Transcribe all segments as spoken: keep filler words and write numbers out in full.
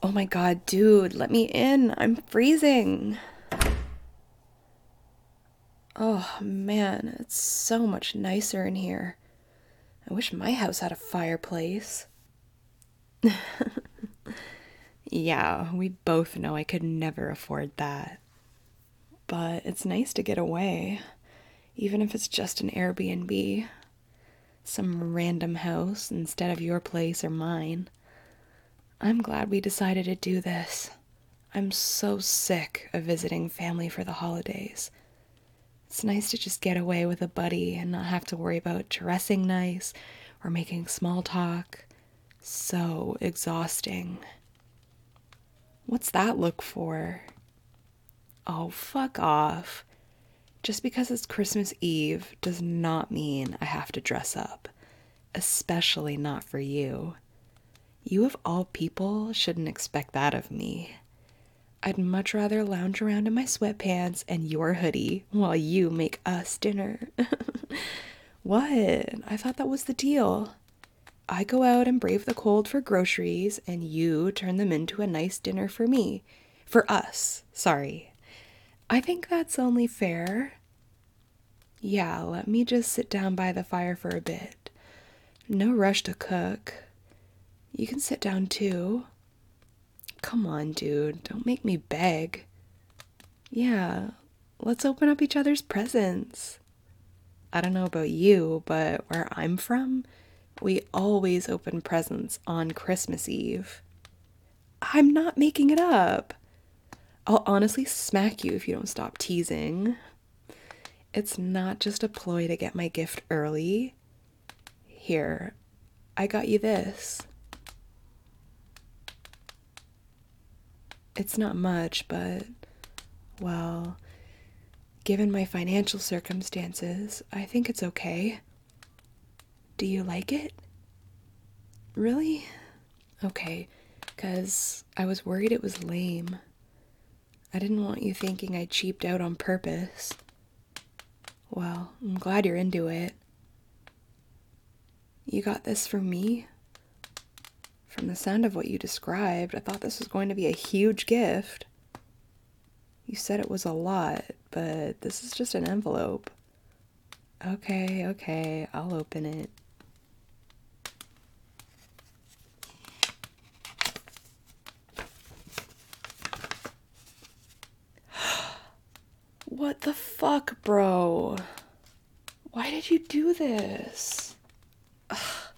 Oh my god, dude, let me in. I'm freezing. Oh man, it's so much nicer in here. I wish my house had a fireplace. Yeah, we both know I could never afford that. But it's nice to get away, even if it's just an Airbnb. Some random house instead of your place or mine. I'm glad we decided to do this. I'm so sick of visiting family for the holidays. It's nice to just get away with a buddy and not have to worry about dressing nice or making small talk. So exhausting. What's that look for? Oh, fuck off. Just because it's Christmas Eve does not mean I have to dress up, especially not for you. You, of all people, shouldn't expect that of me. I'd much rather lounge around in my sweatpants and your hoodie while you make us dinner. What? I thought that was the deal. I go out and brave the cold for groceries, and you turn them into a nice dinner for me. For us, sorry. I think that's only fair. Yeah, let me just sit down by the fire for a bit. No rush to cook. You can sit down too. Come on, dude, don't make me beg. Yeah, let's open up each other's presents. I don't know about you, but where I'm from, we always open presents on Christmas Eve. I'm not making it up. I'll honestly smack you if you don't stop teasing. It's not just a ploy to get my gift early. Here, I got you this. It's not much, but, well, given my financial circumstances, I think it's okay. Do you like it? Really? Okay, because I was worried it was lame. I didn't want you thinking I cheaped out on purpose. Well, I'm glad you're into it. You got this for me? From the sound of what you described, I thought this was going to be a huge gift. You said it was a lot, but this is just an envelope. Okay, okay, I'll open it. What the fuck, bro? Why did you do this? Ugh.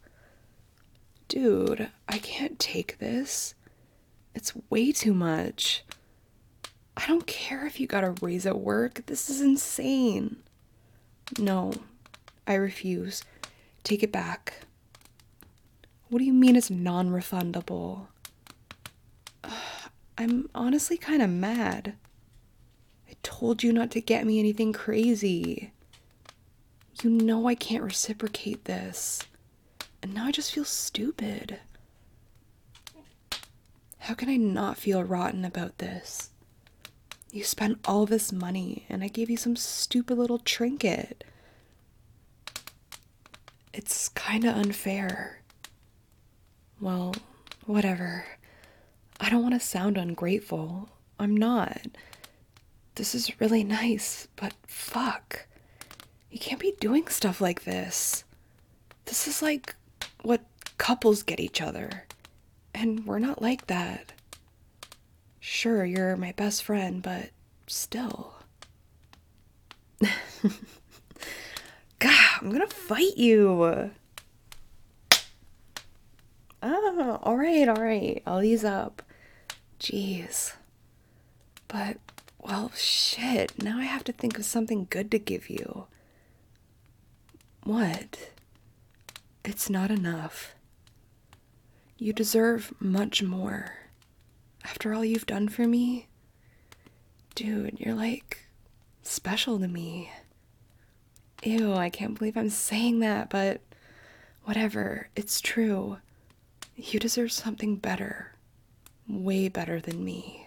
Dude, I can't take this. It's way too much. I don't care if you got a raise at work. This is insane. No, I refuse. Take it back. What do you mean it's non-refundable? I'm honestly kind of mad. I told you not to get me anything crazy. You know I can't reciprocate this. And now I just feel stupid. How can I not feel rotten about this? You spent all this money and I gave you some stupid little trinket. It's kinda unfair. Well, whatever. I don't want to sound ungrateful. I'm not. This is really nice, but fuck. You can't be doing stuff like this. This is like what couples get each other. And we're not like that. Sure, you're my best friend, but still. God, I'm gonna fight you. Ah, alright, alright. I'll ease up. Jeez. But, well, shit. Now I have to think of something good to give you. What? It's not enough. You deserve much more. After all you've done for me, dude, you're like special to me. Ew, I can't believe I'm saying that, but whatever, it's true. You deserve something better. Way better than me.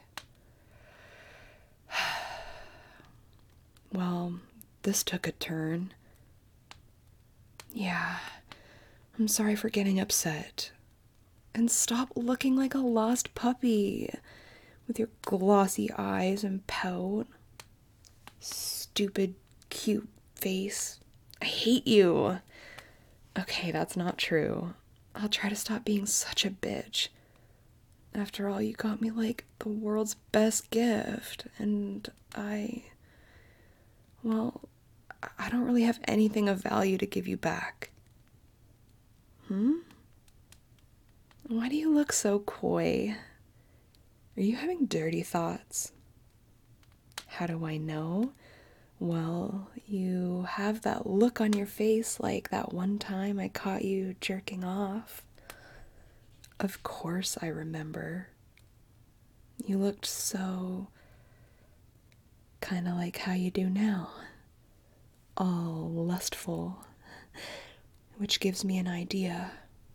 Well, this took a turn. Yeah, I'm sorry for getting upset. And stop looking like a lost puppy with your glossy eyes and pout. Stupid, cute face. I hate you. Okay, that's not true. I'll try to stop being such a bitch. After all, you got me like the world's best gift, and I. Well, I don't really have anything of value to give you back. Hmm? Why do you look so coy? Are you having dirty thoughts? How do I know? Well, you have that look on your face like that one time I caught you jerking off. Of course I remember. You looked so kind of like how you do now. All lustful, which gives me an idea.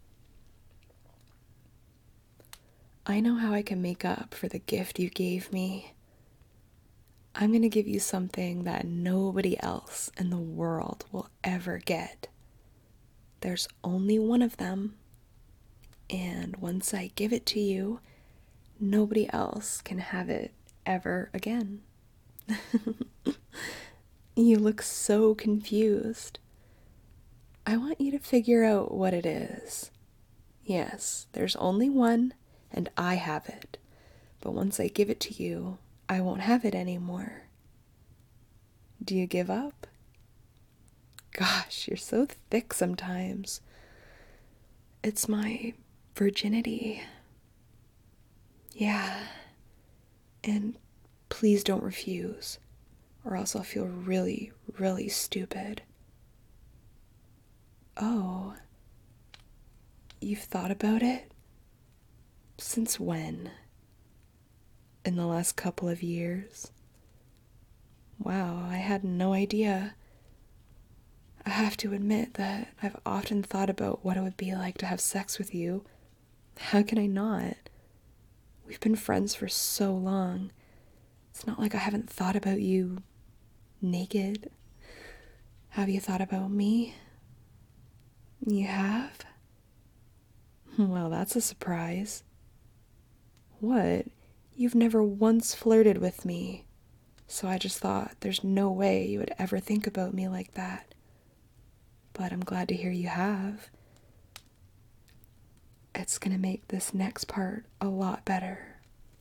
I know how I can make up for the gift you gave me. I'm going to give you something that nobody else in the world will ever get. There's only one of them, and once I give it to you, nobody else can have it ever again. You look so confused. I want you to figure out what it is. Yes, there's only one, and I have it. But once I give it to you, I won't have it anymore. Do you give up? Gosh, you're so thick sometimes. It's my virginity. Yeah. And please don't refuse, or else I'll feel really, really stupid. Oh. You've thought about it? Since when? In the last couple of years? Wow, I had no idea. I have to admit that I've often thought about what it would be like to have sex with you. How can I not? We've been friends for so long. It's not like I haven't thought about you naked. Have you thought about me? You have? Well, that's a surprise. What? You've never once flirted with me. So I just thought there's no way you would ever think about me like that. But I'm glad to hear you have. It's gonna make this next part a lot better.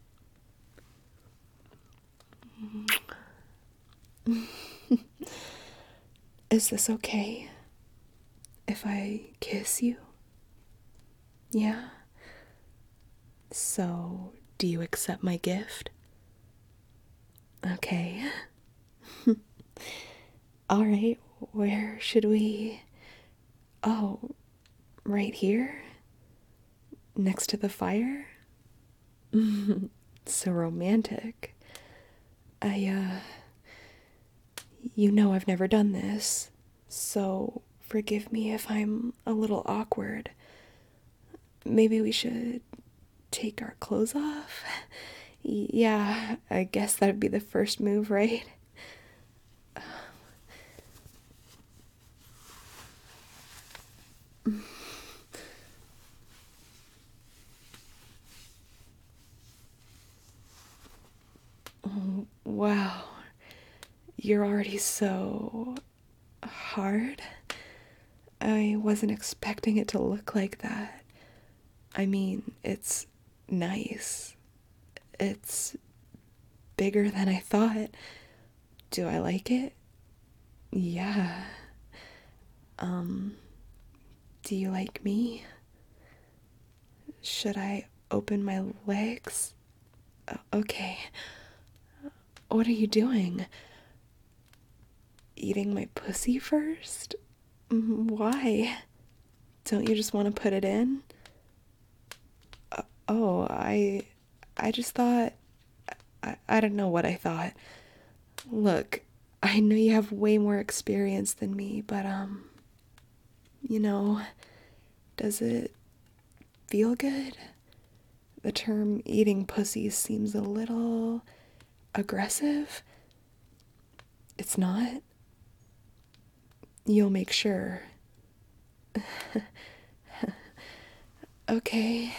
Is this okay if I kiss you? Yeah? So, do you accept my gift? Okay. Alright, where should we? Oh, right here? Next to the fire? So romantic. I, uh. You know I've never done this, so forgive me if I'm a little awkward. Maybe we should take our clothes off? Yeah, I guess that'd be the first move, right? Oh, wow. You're already so hard. I wasn't expecting it to look like that. I mean, it's nice. It's bigger than I thought. Do I like it? Yeah. Um, do you like me? Should I open my legs? Uh, okay. What are you doing? Eating my pussy first? Mm, Why? Don't you just want to put it in? Uh, oh, I I just thought I, I don't know what I thought. Look, I know you have way more experience than me, but um you know, does it feel good? The term eating pussy seems a little aggressive. It's not? You'll make sure. Okay.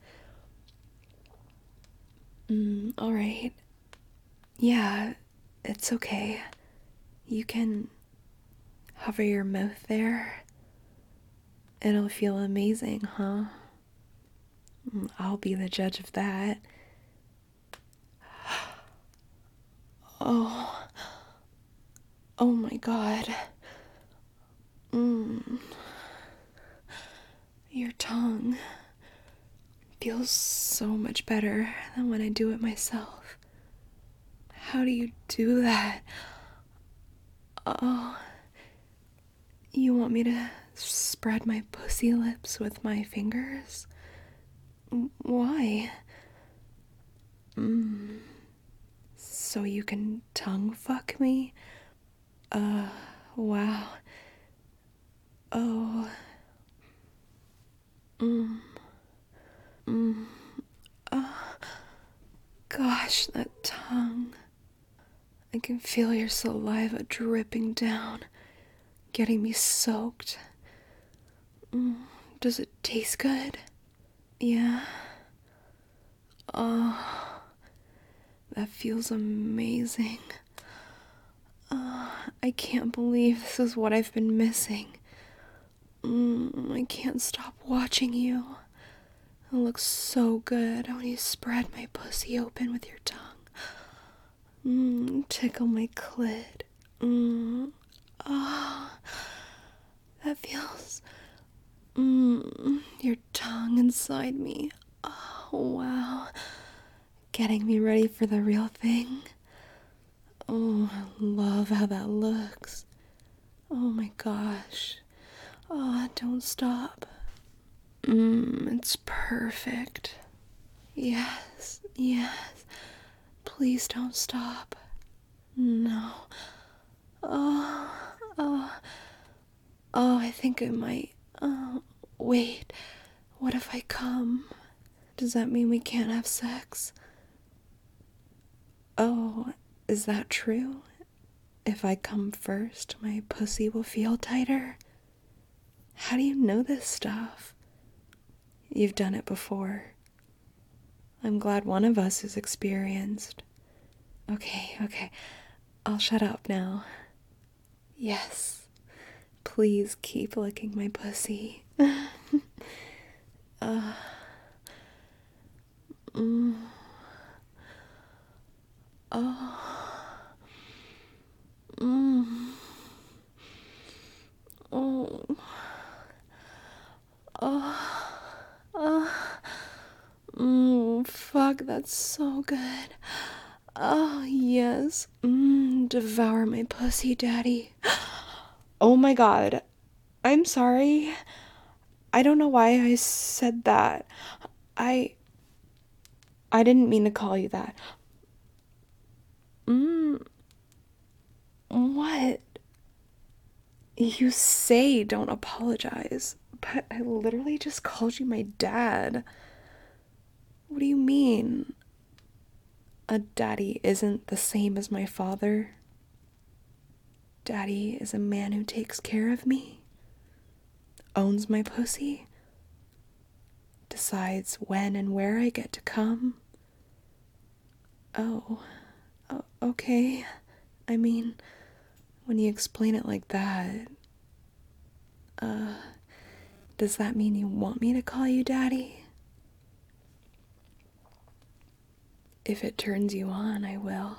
Mm, alright. Yeah, it's okay. You can hover your mouth there. It'll feel amazing, huh? Mm, I'll be the judge of that. Oh, oh my god. Mm, your tongue feels so much better than when I do it myself. How do you do that? Oh, you want me to spread my pussy lips with my fingers? Why? Mm, so you can tongue fuck me? Uh, wow. Oh. Mm, mm. Oh, gosh, that tongue. I can feel your saliva dripping down, getting me soaked. Mm, does it taste good? Yeah. Oh, that feels amazing. Oh, I can't believe this is what I've been missing. Mm, I can't stop watching you. It looks so good when you spread my pussy open with your tongue. Mmm, tickle my clit. Mmm, ah, oh, that feels. Mmm, your tongue inside me. Oh, wow. Getting me ready for the real thing. Oh, I love how that looks. Oh my gosh. Oh, don't stop. Mmm, it's perfect. Yes, yes. Please don't stop. No. Oh, oh, oh, I think I might. Oh, wait. What if I come? Does that mean we can't have sex? Oh, is that true? If I come first, my pussy will feel tighter? How do you know this stuff? You've done it before. I'm glad one of us is experienced. Okay, okay. I'll shut up now. Yes. Please keep licking my pussy. uh, mm, oh, mm, oh, oh, oh, mm, fuck, that's so good. Oh, yes. Mm, devour my pussy, daddy. Oh my god. I'm sorry. I don't know why I said that. I I didn't mean to call you that. Mm, what? You say don't apologize, but I literally just called you my dad. What do you mean? A daddy isn't the same as my father. Daddy is a man who takes care of me, owns my pussy, decides when and where I get to come. Oh, oh okay. I mean, when you explain it like that, uh, does that mean you want me to call you daddy? If it turns you on, I will.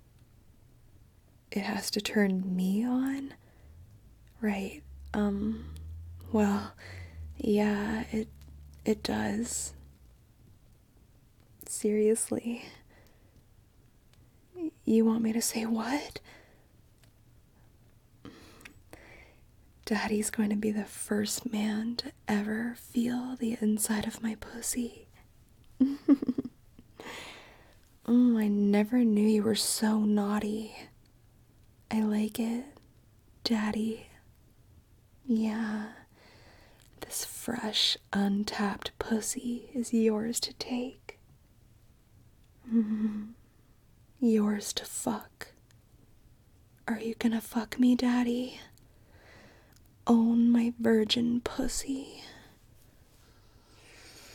It has to turn me on? Right. Um, well, yeah, it it does. Seriously. You want me to say what? Daddy's going to be the first man to ever feel the inside of my pussy. Oh, I never knew you were so naughty. I like it, Daddy. Yeah, this fresh, untapped pussy is yours to take. Mm-hmm. Yours to fuck. Are you gonna fuck me, Daddy? Own my virgin pussy.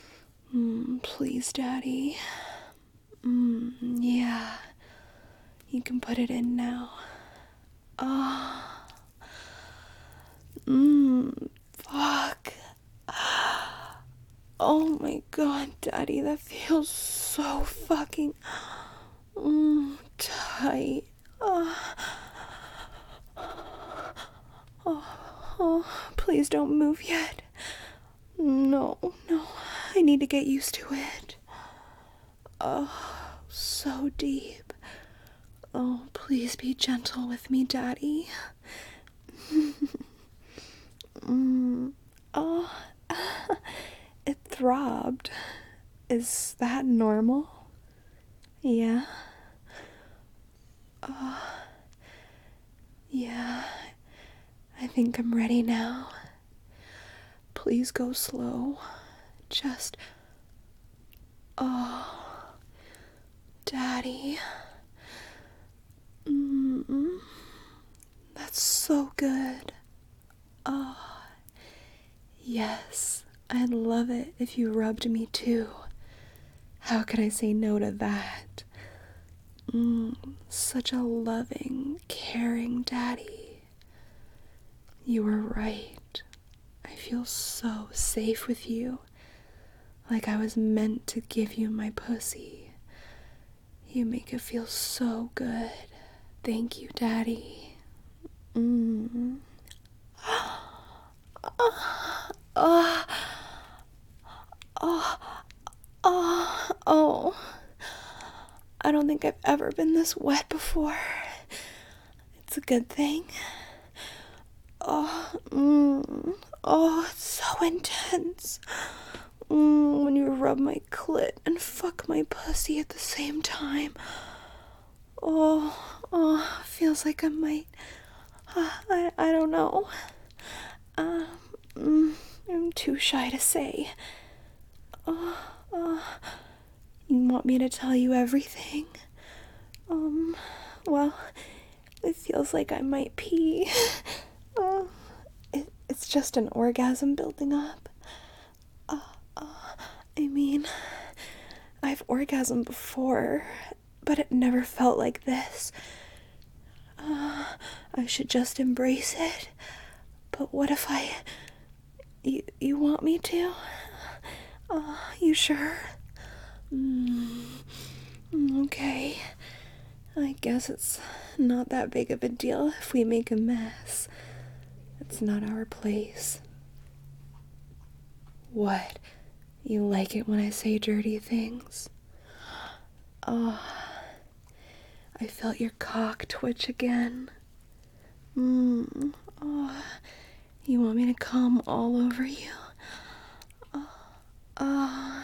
Please, Daddy. Mm, yeah. You can put it in now. Ah. Oh. Mmm. Fuck. Oh my god, Daddy, that feels so fucking mm, tight. Uh, oh, oh, please don't move yet. No, no, I need to get used to it. Oh, so deep. Oh, please be gentle with me, Daddy. mm, oh, it throbbed. Is that normal? Yeah. Oh, yeah. I think I'm ready now. Please go slow. Just. Oh, Daddy. Mm, that's so good. Oh, yes. I'd love it if you rubbed me too. How could I say no to that? Mm, such a loving, caring daddy. You were right. I feel so safe with you. Like I was meant to give you my pussy. You make it feel so good. Thank you, Daddy. Mm. Oh, oh, oh, oh, oh. I don't think I've ever been this wet before. It's a good thing. Oh, mm, oh, it's so intense. Mm, when you rub my clit and fuck my pussy at the same time. Oh, oh, feels like I might. Uh, I, I don't know. Um, mm, I'm too shy to say. Oh, uh, you want me to tell you everything? Um, well, it feels like I might pee. Uh, it, it's just an orgasm building up. Uh, uh, I mean, I've orgasmed before, but it never felt like this. Uh, I should just embrace it. But what if I... You, you want me to? Uh, you sure? Mm, okay. I guess it's not that big of a deal if we make a mess. It's not our place. What? You like it when I say dirty things? Oh, I felt your cock twitch again. Mmm. Oh, you want me to come all over you? Oh, oh.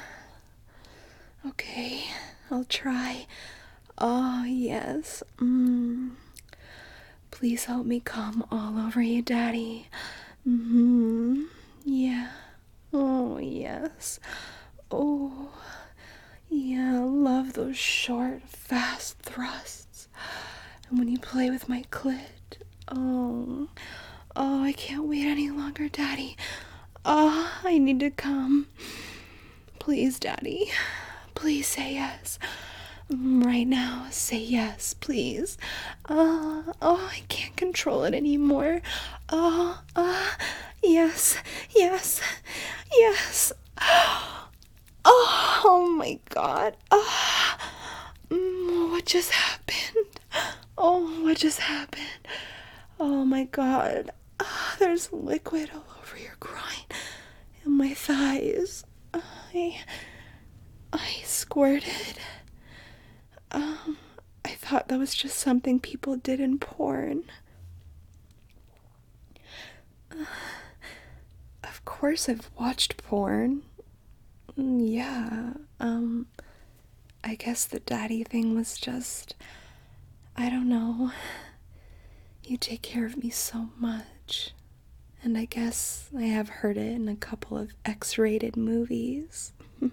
Okay, I'll try. Oh, yes. Mmm. Please help me come all over you, Daddy. Mm-hmm. Yeah. Oh, yes. Oh, yeah, I love those short, fast thrusts. And when you play with my clit, oh, oh, I can't wait any longer, Daddy. Oh, I need to come. Please, Daddy. Please say yes. Right now, say yes, please. Uh, oh, I can't control it anymore. Oh, uh, yes, yes, yes. Oh, oh my god. Oh, mm, what just happened? Oh, what just happened? Oh my god. Oh, there's liquid all over your groin and my thighs. I, I squirted. Um, I thought that was just something people did in porn. Uh, of course I've watched porn. Yeah, um, I guess the daddy thing was just, I don't know. You take care of me so much. And I guess I have heard it in a couple of X-rated movies.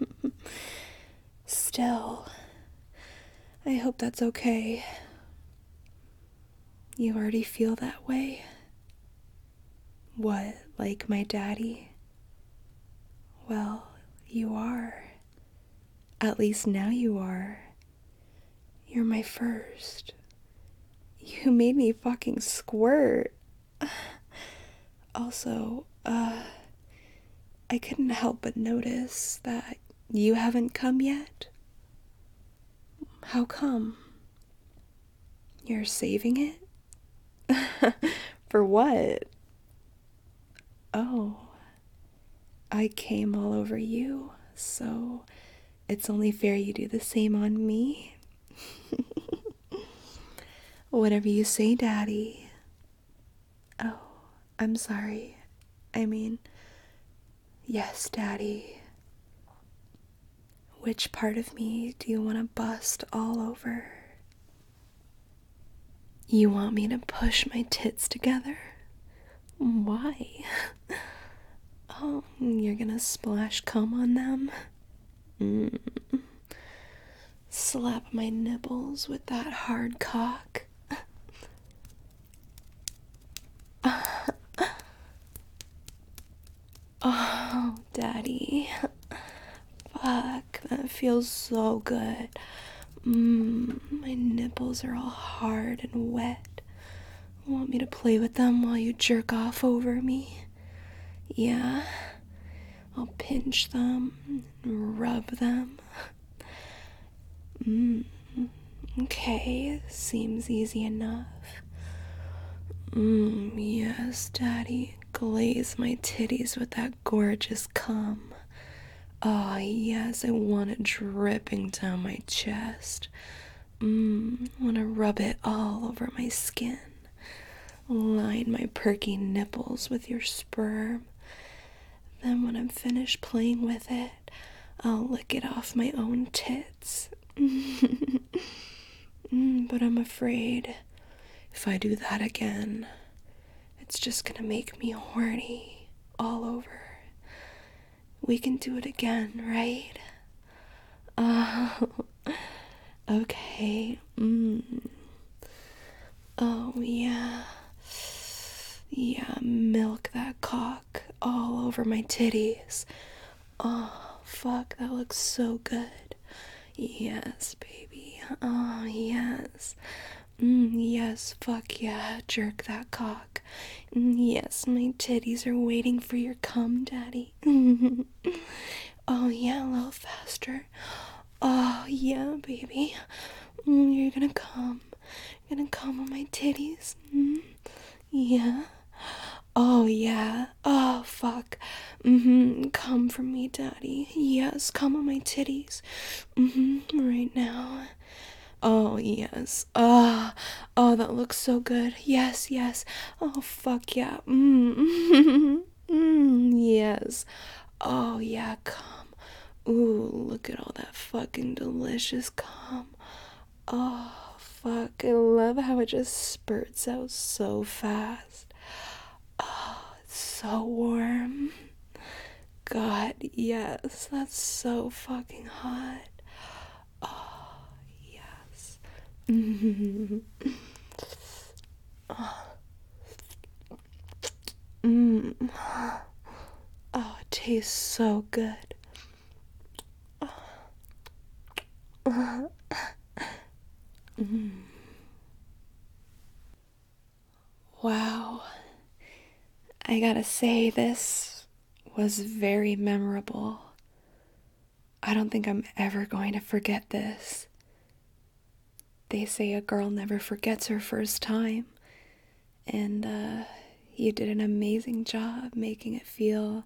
Still, I hope that's okay. You already feel that way? What, like my daddy? Well, you are. At least now you are. You're my first. You made me fucking squirt. Also, uh, I couldn't help but notice that you haven't come yet. How come? You're saving it? For what? Oh, I came all over you, so it's only fair you do the same on me. Whatever you say, Daddy. Oh, I'm sorry. I mean, yes, Daddy. Which part of me do you want to bust all over? You want me to push my tits together? Why? Oh, you're gonna splash cum on them? Mm. Slap my nipples with that hard cock? Oh, Daddy. Fuck, that feels so good. Mmm, my nipples are all hard and wet. Want me to play with them while you jerk off over me? Yeah, I'll pinch them and rub them. Mmm, okay, seems easy enough. Mmm, yes, Daddy, glaze my titties with that gorgeous cum. Oh, yes, I want it dripping down my chest. Mmm, want to rub it all over my skin. Line my perky nipples with your sperm. Then when I'm finished playing with it, I'll lick it off my own tits. mm, but I'm afraid if I do that again, it's just gonna make me horny all over. We can do it again, right? Oh, okay. Mm. Oh, yeah. Yeah, milk that cock all over my titties. Oh, fuck, that looks so good. Yes, baby. Oh, yes. Mm, yes, fuck yeah, jerk that cock. Mm, yes, my titties are waiting for your cum, Daddy. Oh, yeah, a little faster. Oh, yeah, baby. Mm, you're gonna come. You're gonna come on my titties. Mm, yeah. Oh, yeah. Oh, fuck. Mm-hmm. Come for me, Daddy. Yes, come on my titties. Mm-hmm. Right now. Oh, yes. Oh, oh, that looks so good. Yes, yes. Oh, fuck yeah. Mm. mm, yes. Oh, yeah, come. Ooh, look at all that fucking delicious cum. Oh, fuck. I love how it just spurts out so fast. Oh, it's so warm. God, yes. That's so fucking hot. Oh, yes. Mm. Oh. Mm. Oh, it tastes so good. Oh. Mm. Wow. I gotta say, this was very memorable. I don't think I'm ever going to forget this. They say a girl never forgets her first time. And, uh, you did an amazing job making it feel,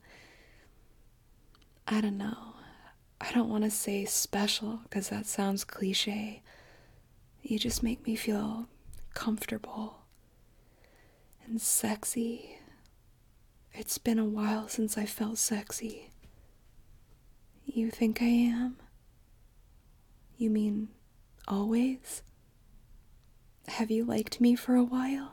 I don't know. I don't want to say special because that sounds cliche. You just make me feel comfortable and sexy. It's been a while since I felt sexy. You think I am? You mean always? Have you liked me for a while?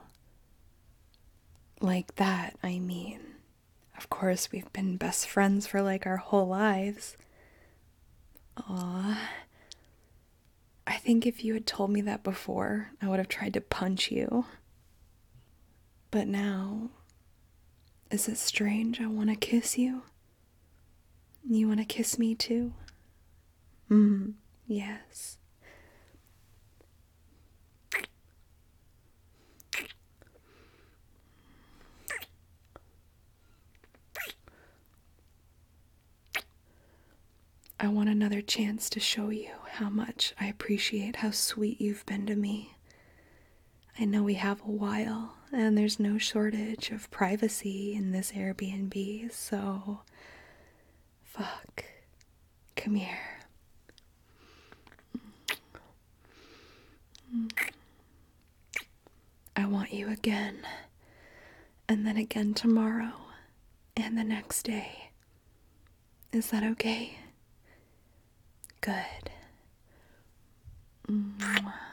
Like that, I mean. Of course, we've been best friends for like our whole lives. Aw. I think if you had told me that before, I would have tried to punch you. But now, is it strange I want to kiss you? You want to kiss me too? Mm, yes. I want another chance to show you how much I appreciate how sweet you've been to me. I know we have a while, and there's no shortage of privacy in this Airbnb, so fuck. Come here. I want you again, and then again tomorrow, and the next day. Is that okay? Good. Mwah.